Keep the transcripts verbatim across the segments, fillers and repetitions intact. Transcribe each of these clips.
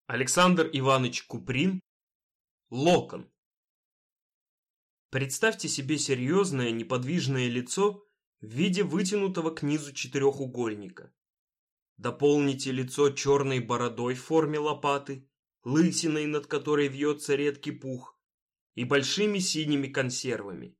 Александр Иванович Куприн. Локон. Представьте себе серьезное неподвижное лицо в виде вытянутого к низу четырехугольника. Дополните лицо черной бородой в форме лопаты, лысиной, над которой вьется редкий пух, и большими синими консервами.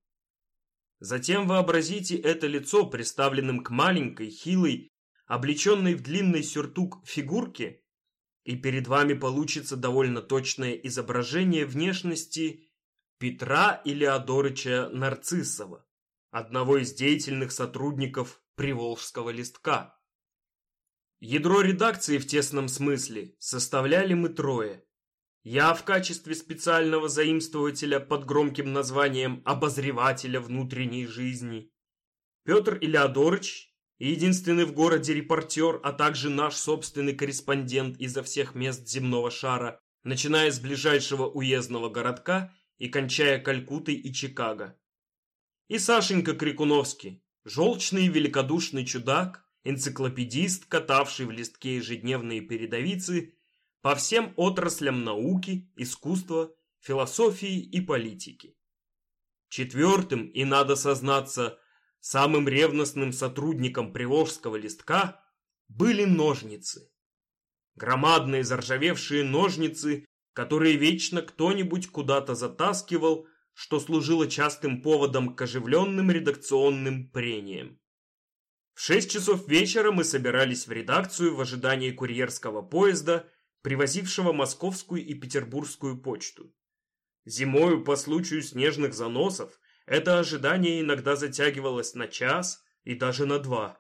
Затем вообразите это лицо приставленным к маленькой, хилой, облеченной в длинный сюртук фигурке, и перед вами получится довольно точное изображение внешности Петра Илеодорыча Нарциссова, одного из деятельных сотрудников Приволжского листка. Ядро редакции в тесном смысле составляли мы трое. Я в качестве специального заимствователя под громким названием обозревателя внутренней жизни, Петр Илеодорыч, единственный в городе репортер, а также наш собственный корреспондент изо всех мест земного шара, начиная с ближайшего уездного городка и кончая Калькуттой и Чикаго. И Сашенька Крикуновский, желчный и великодушный чудак, энциклопедист, катавший в листке ежедневные передовицы по всем отраслям науки, искусства, философии и политики. Четвертым, и надо сознаться, самым ревностным сотрудником Приволжского листка были ножницы. Громадные заржавевшие ножницы, которые вечно кто-нибудь куда-то затаскивал, что служило частым поводом к оживленным редакционным прениям. В шесть часов вечера мы собирались в редакцию в ожидании курьерского поезда, привозившего московскую и петербургскую почту. Зимою по случаю снежных заносов это ожидание иногда затягивалось на час и даже на два.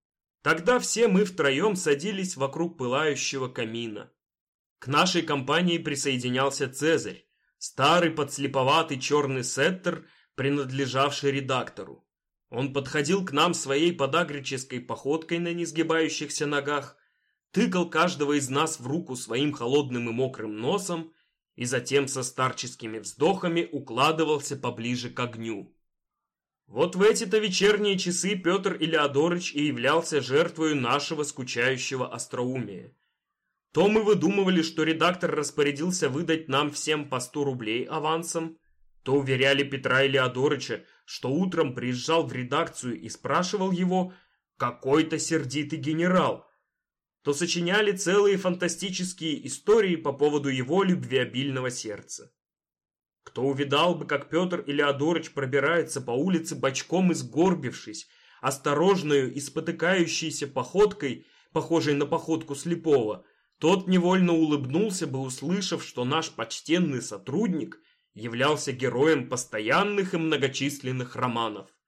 Тогда все мы втроем садились вокруг пылающего камина. К нашей компании присоединялся Цезарь, старый подслеповатый черный сеттер, принадлежавший редактору. Он подходил к нам своей подагрической походкой на несгибающихся ногах, тыкал каждого из нас в руку своим холодным и мокрым носом и затем со старческими вздохами укладывался поближе к огню. Вот в эти-то вечерние часы Петр Илеодорыч и являлся жертвою нашего скучающего остроумия. То мы выдумывали, что редактор распорядился выдать нам всем по сто рублей авансом, то уверяли Петра Илеодорыча, что утром приезжал в редакцию и спрашивал его какой-то сердитый генерал, то сочиняли целые фантастические истории по поводу его любвеобильного сердца. Кто увидал бы, как Петр Илеодорыч пробирается по улице бочком и сгорбившись, осторожною и спотыкающейся походкой, похожей на походку слепого, тот невольно улыбнулся бы, услышав, что наш почтенный сотрудник являлся героем постоянных и многочисленных романов.